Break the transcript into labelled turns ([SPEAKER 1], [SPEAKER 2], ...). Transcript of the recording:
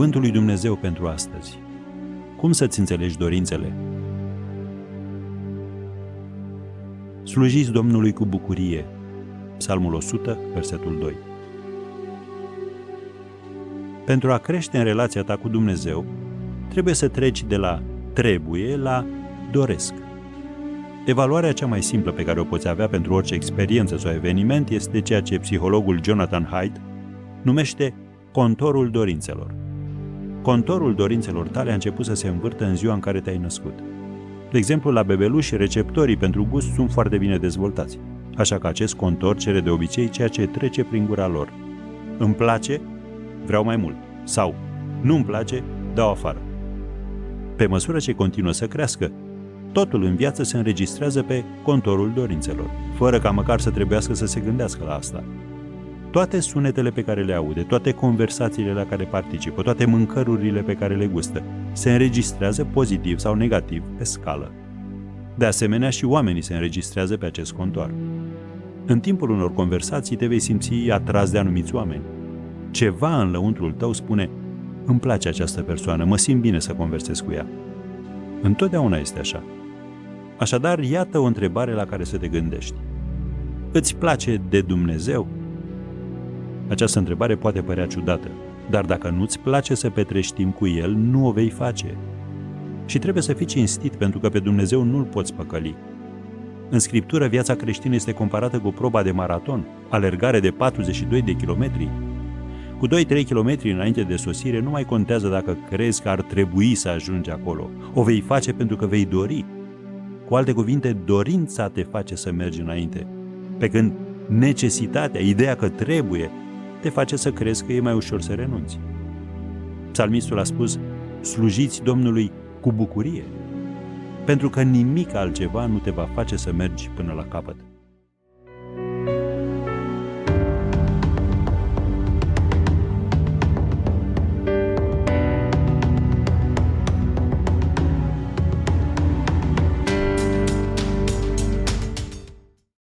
[SPEAKER 1] Cuvântul lui Dumnezeu pentru astăzi. Cum să-ți înțelegi dorințele? Slujiți Domnului cu bucurie. Psalmul 100, versetul 2. Pentru a crește în relația ta cu Dumnezeu, trebuie să treci de la trebuie la doresc. Evaluarea cea mai simplă pe care o poți avea pentru orice experiență sau eveniment este ceea ce psihologul Jonathan Haidt numește contorul dorințelor. Contorul dorințelor tale a început să se învârtă în ziua în care te-ai născut. De exemplu, la bebeluși, receptorii pentru gust sunt foarte bine dezvoltați, așa că acest contor cere de obicei ceea ce trece prin gura lor. Îmi place, vreau mai mult. Sau, nu-mi place, dau afară. Pe măsură ce continuă să crească, totul în viață se înregistrează pe contorul dorințelor, fără ca măcar să trebuiască să se gândească la asta. Toate sunetele pe care le aude, toate conversațiile la care participă, toate mâncărurile pe care le gustă, se înregistrează pozitiv sau negativ pe scală. De asemenea, și oamenii se înregistrează pe acest contor. În timpul unor conversații te vei simți atras de anumiți oameni. Ceva în lăuntrul tău spune: îmi place această persoană, mă simt bine să conversez cu ea. Întotdeauna este așa. Așadar, iată o întrebare la care să te gândești. Îți place de Dumnezeu? Această întrebare poate părea ciudată, dar dacă nu-ți place să petrești timp cu El, nu o vei face. Și trebuie să fii cinstit, pentru că pe Dumnezeu nu-L poți păcăli. În Scriptură, viața creștină este comparată cu proba de maraton, alergare de 42 de kilometri. Cu 2-3 kilometri înainte de sosire, nu mai contează dacă crezi că ar trebui să ajungi acolo. O vei face pentru că vei dori. Cu alte cuvinte, dorința te face să mergi înainte, pe când necesitatea, ideea că trebuie, te face să crezi că e mai ușor să renunți. Psalmistul a spus: slujiți Domnului cu bucurie, pentru că nimic altceva nu te va face să mergi până la capăt.